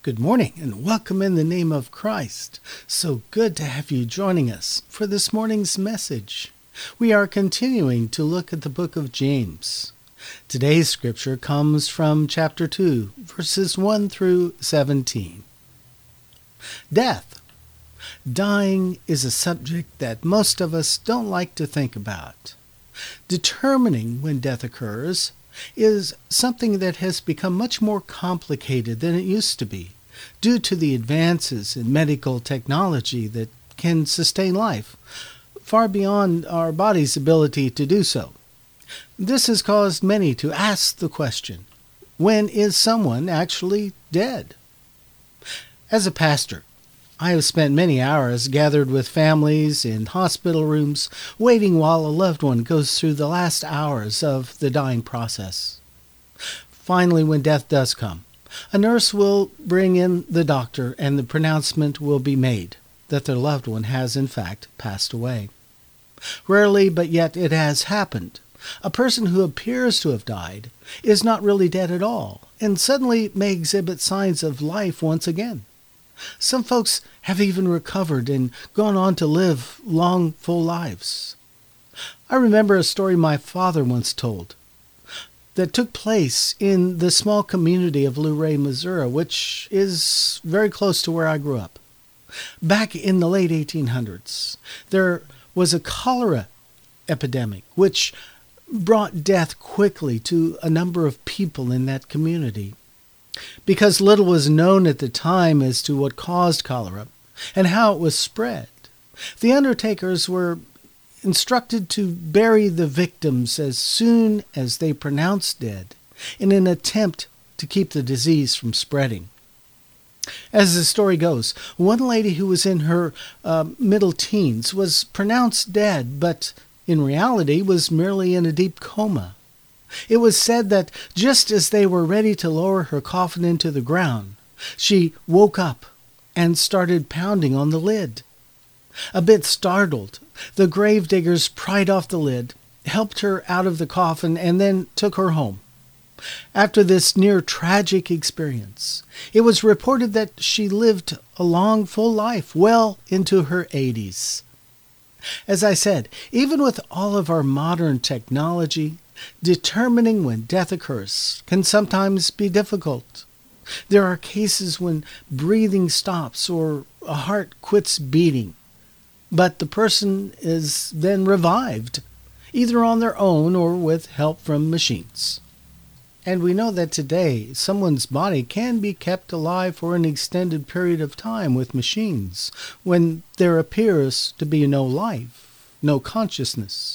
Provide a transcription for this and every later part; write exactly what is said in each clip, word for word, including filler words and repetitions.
Good morning and welcome in the name of Christ. So good to have you joining us for this morning's message. We are continuing to look at the book of James. Today's scripture comes from chapter two, verses one through seventeen. Death. Dying is a subject that most of us don't like to think about. Determining when death occurs is something that has become much more complicated than it used to be, due to the advances in medical technology that can sustain life, far beyond our body's ability to do so. This has caused many to ask the question, when is someone actually dead? As a pastor, I have spent many hours gathered with families in hospital rooms, waiting while a loved one goes through the last hours of the dying process. Finally, when death does come, a nurse will bring in the doctor and the pronouncement will be made that their loved one has in fact passed away. Rarely, but yet it has happened. A person who appears to have died is not really dead at all and suddenly may exhibit signs of life once again. Some folks have even recovered and gone on to live long, full lives. I remember a story my father once told that took place in the small community of Luray, Missouri, which is very close to where I grew up. Back in the late eighteen hundreds, there was a cholera epidemic, which brought death quickly to a number of people in that community. Because little was known at the time as to what caused cholera and how it was spread, the undertakers were instructed to bury the victims as soon as they pronounced dead in an attempt to keep the disease from spreading. As the story goes, one lady who was in her uh, middle teens was pronounced dead, but in reality was merely in a deep coma. It was said that just as they were ready to lower her coffin into the ground, she woke up and started pounding on the lid. A bit startled, the gravediggers pried off the lid, helped her out of the coffin, and then took her home. After this near-tragic experience, it was reported that she lived a long, full life, well into her eighties. As I said, even with all of our modern technology, determining when death occurs can sometimes be difficult. There are cases when breathing stops or a heart quits beating, but the person is then revived, either on their own or with help from machines. And we know that today, someone's body can be kept alive for an extended period of time with machines, when there appears to be no life, no consciousness.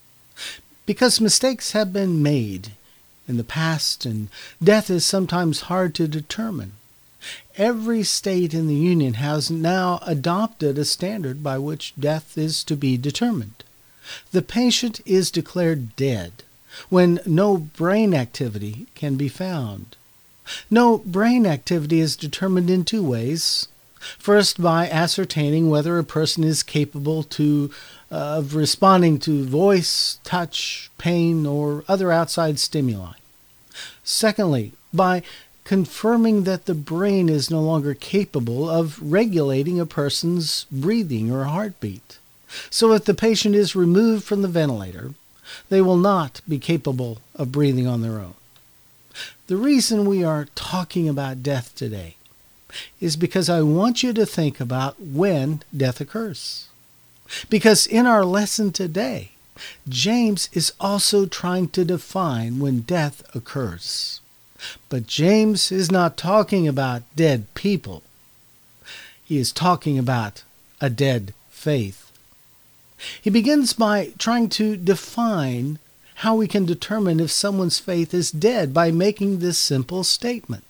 Because mistakes have been made in the past and death is sometimes hard to determine, every state in the Union has now adopted a standard by which death is to be determined. The patient is declared dead when no brain activity can be found. No brain activity is determined in two ways. First, by ascertaining whether a person is capable to uh, of responding to voice, touch, pain, or other outside stimuli. Secondly, by confirming that the brain is no longer capable of regulating a person's breathing or heartbeat. So if the patient is removed from the ventilator, they will not be capable of breathing on their own. The reason we are talking about death today is because I want you to think about when death occurs. Because in our lesson today, James is also trying to define when death occurs. But James is not talking about dead people. He is talking about a dead faith. He begins by trying to define how we can determine if someone's faith is dead by making this simple statement.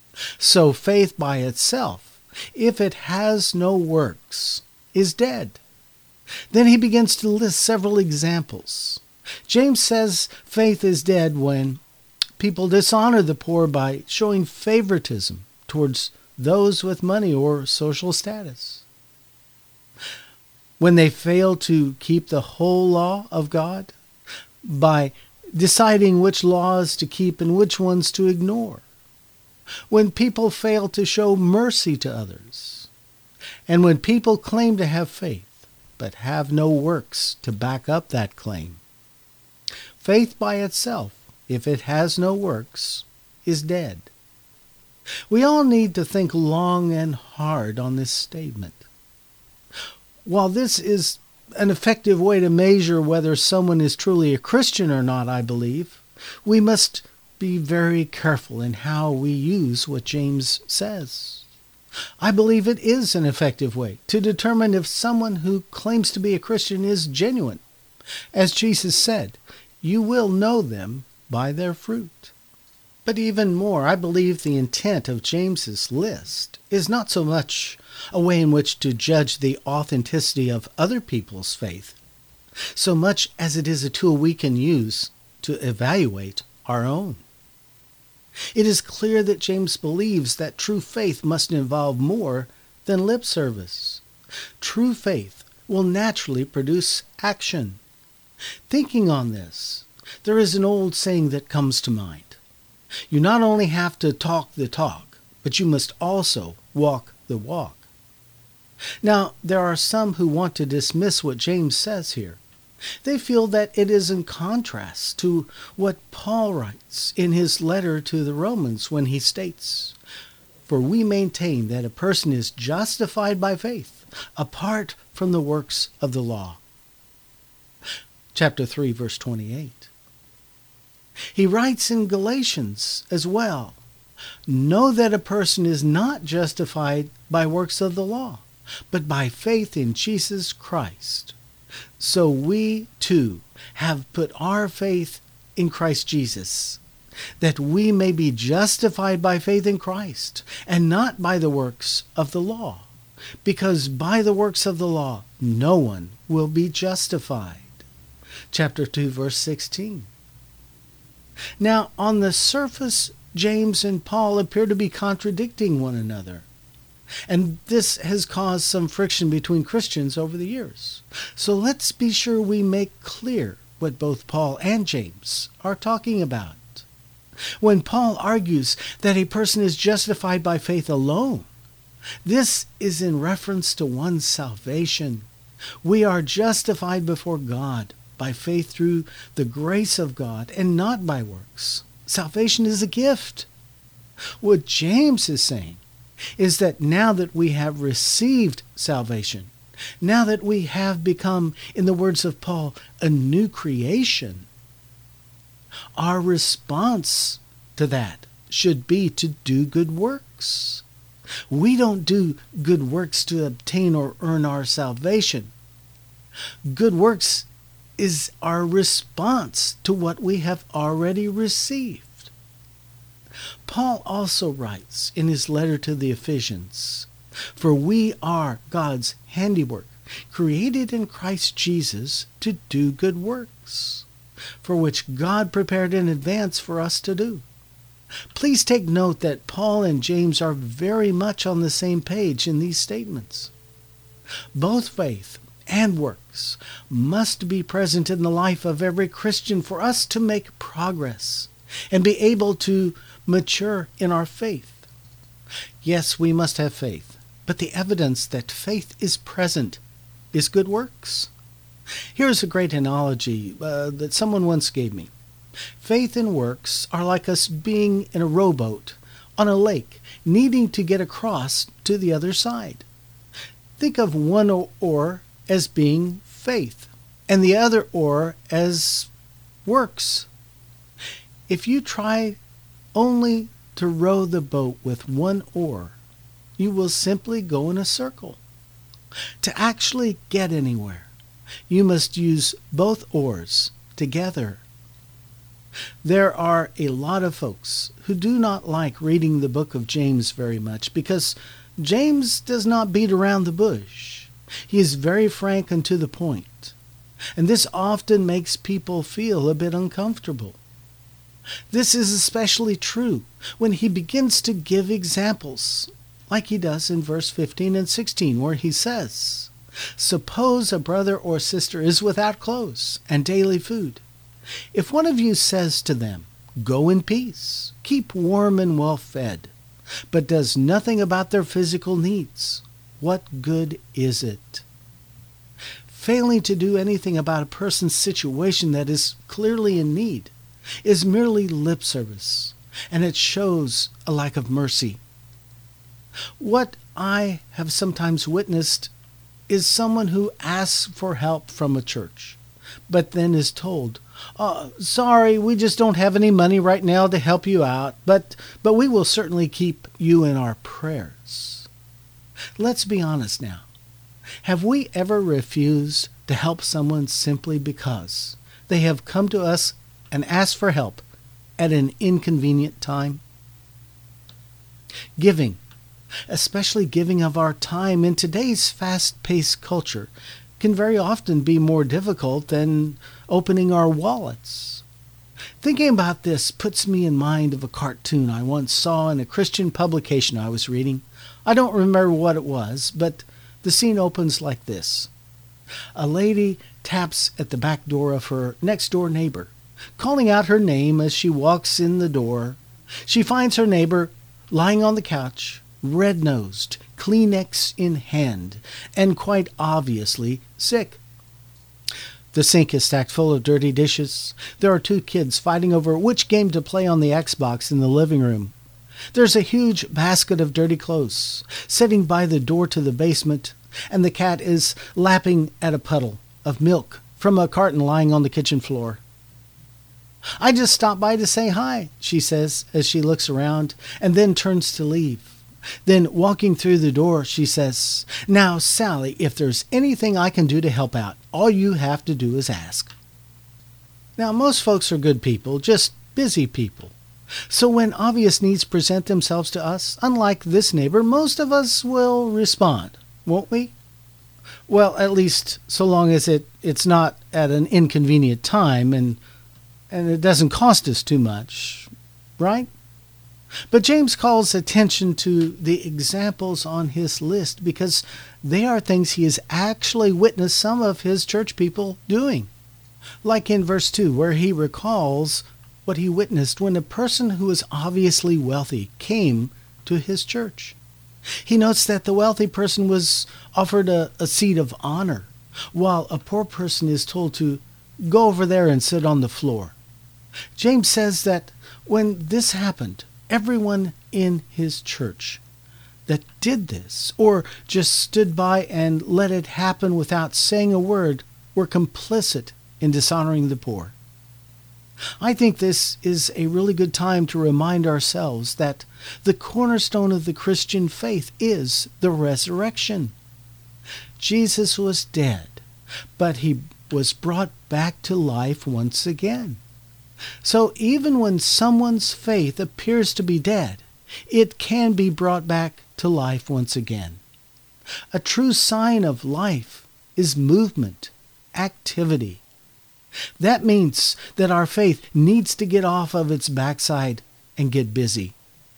So faith by itself, if it has no works, is dead. Then he begins to list several examples. James says faith is dead when people dishonor the poor by showing favoritism towards those with money or social status. When they fail to keep the whole law of God by deciding which laws to keep and which ones to ignore. when people fail to show mercy to others, and when people claim to have faith but have no works to back up that claim. Faith by itself, if it has no works, is dead. We all need to think long and hard on this statement. While this is an effective way to measure whether someone is truly a Christian or not, I believe, we must be very careful in how we use what James says. I believe it is an effective way to determine if someone who claims to be a Christian is genuine. As Jesus said, you will know them by their fruit. But even more, I believe the intent of James's list is not so much a way in which to judge the authenticity of other people's faith, so much as it is a tool we can use to evaluate our own. It is clear that James believes that true faith must involve more than lip service. True faith will naturally produce action. Thinking on this, there is an old saying that comes to mind. You not only have to talk the talk, but you must also walk the walk. Now, there are some who want to dismiss what James says here. They feel that it is in contrast to what Paul writes in his letter to the Romans when he states, "For we maintain that a person is justified by faith, apart from the works of the law." Chapter three, verse twenty-eight. He writes in Galatians as well, "Know that a person is not justified by works of the law, but by faith in Jesus Christ. So we, too, have put our faith in Christ Jesus, that we may be justified by faith in Christ, and not by the works of the law, because by the works of the law no one will be justified." Chapter two, verse sixteen. Now, on the surface, James and Paul appear to be contradicting one another. And this has caused some friction between Christians over the years. So let's be sure we make clear what both Paul and James are talking about. When Paul argues that a person is justified by faith alone, this is in reference to one's salvation. We are justified before God by faith through the grace of God and not by works. Salvation is a gift. What James is saying is that now that we have received salvation, now that we have become, in the words of Paul, a new creation, our response to that should be to do good works. We don't do good works to obtain or earn our salvation. Good works is our response to what we have already received. Paul also writes in his letter to the Ephesians, "For we are God's handiwork, created in Christ Jesus to do good works, for which God prepared in advance for us to do." Please take note that Paul and James are very much on the same page in these statements. Both faith and works must be present in the life of every Christian for us to make progress and be able to mature in our faith. Yes, we must have faith, but the evidence that faith is present is good works. Here's a great analogy uh, that someone once gave me. Faith and works are like us being in a rowboat on a lake, needing to get across to the other side. Think of one oar as being faith, and the other oar as works. If you try only to row the boat with one oar, you will simply go in a circle. To actually get anywhere, you must use both oars together. There are a lot of folks who do not like reading the book of James very much because James does not beat around the bush. He is very frank and to the point, and this often makes people feel a bit uncomfortable. This is especially true when he begins to give examples, like he does in verse fifteen and sixteen, where he says, "Suppose a brother or sister is without clothes and daily food. If one of you says to them, 'Go in peace, keep warm and well fed,' but does nothing about their physical needs, what good is it? Failing to do anything about a person's situation that is clearly in need is merely lip service, and it shows a lack of mercy. What I have sometimes witnessed is someone who asks for help from a church, but then is told, oh, sorry, we just don't have any money right now to help you out, but, but we will certainly keep you in our prayers. Let's be honest now. Have we ever refused to help someone simply because they have come to us and asked for help at an inconvenient time? Giving, especially giving of our time in today's fast-paced culture, can very often be more difficult than opening our wallets. Thinking about this puts me in mind of a cartoon I once saw in a Christian publication I was reading. I don't remember what it was, but the scene opens like this. A lady taps at the back door of her next-door neighbor, calling out her name as she walks in the door. She finds her neighbor lying on the couch, red-nosed, Kleenex in hand, and quite obviously sick. The sink is stacked full of dirty dishes. There are two kids fighting over which game to play on the Xbox in the living room. There's a huge basket of dirty clothes sitting by the door to the basement, and the cat is lapping at a puddle of milk from a carton lying on the kitchen floor. I just stopped by to say hi, she says as she looks around and then turns to leave. Then, walking through the door, she says, now, Sally, if there's anything I can do to help out, all you have to do is ask. Now, most folks are good people, just busy people. So when obvious needs present themselves to us, unlike this neighbor, most of us will respond, won't we? Well, at least so long as it, it's not at an inconvenient time and, and it doesn't cost us too much, right? But James calls attention to the examples on his list because they are things he has actually witnessed some of his church people doing. Like in verse two, where he recalls what he witnessed when a person who was obviously wealthy came to his church. He notes that the wealthy person was offered a, a seat of honor, while a poor person is told to go over there and sit on the floor. James says that when this happened, everyone in his church that did this, or just stood by and let it happen without saying a word, were complicit in dishonoring the poor. I think this is a really good time to remind ourselves that the cornerstone of the Christian faith is the resurrection. Jesus was dead, but he was brought back to life once again. So even when someone's faith appears to be dead, it can be brought back to life once again. A true sign of life is movement, activity. That means that our faith needs to get off of its backside and get busy.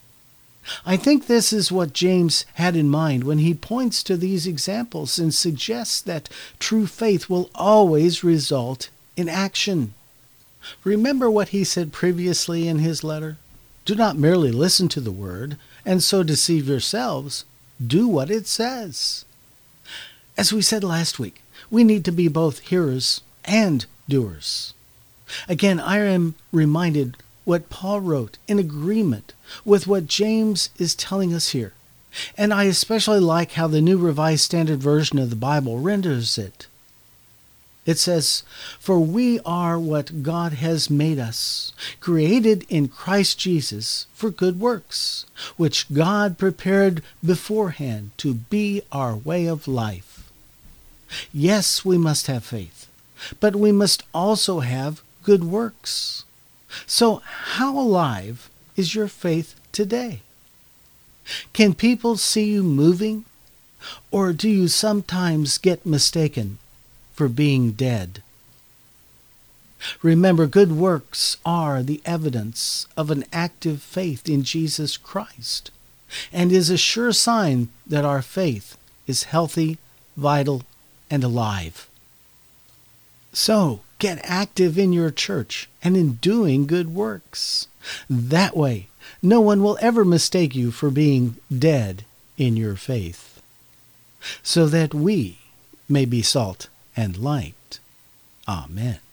I think this is what James had in mind when he points to these examples and suggests that true faith will always result in action. Remember what he said previously in his letter? Do not merely listen to the word and so deceive yourselves. Do what it says. As we said last week, we need to be both hearers and doers. Again, I am reminded what Paul wrote in agreement with what James is telling us here. And I especially like how the New Revised Standard Version of the Bible renders it. It says, "For we are what God has made us, created in Christ Jesus for good works, which God prepared beforehand to be our way of life." Yes, we must have faith, but we must also have good works. So how alive is your faith today? Can people see you moving, or do you sometimes get mistaken for being dead? Remember, good works are the evidence of an active faith in Jesus Christ and is a sure sign that our faith is healthy, vital, and alive. So, get active in your church and in doing good works. That way, no one will ever mistake you for being dead in your faith, so that we may be salt and light. Amen.